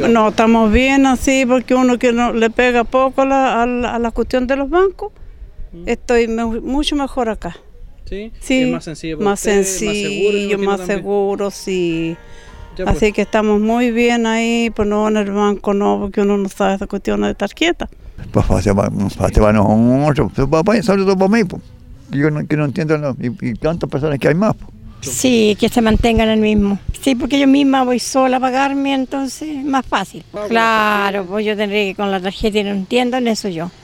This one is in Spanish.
No, estamos bien así porque uno que no le pega poco a la cuestión de los bancos. Estoy mucho mejor acá. ¿Sí? Sí, ¿Es más sencillo para más usted, sencillo, más más seguro? seguro, sí. Ya, pues. Así que estamos muy bien ahí, pues no en el banco no, porque uno no sabe esa cuestión de tarjeta. Pues para nosotros, sobre todo para mí, pues. Yo no entiendo, y tantas personas que hay más. Pues. Sí, que se mantengan el mismo. Sí, porque yo misma voy sola a pagarme, entonces es más fácil. Claro, pues yo tendré que con la tarjeta y no entiendo en eso yo.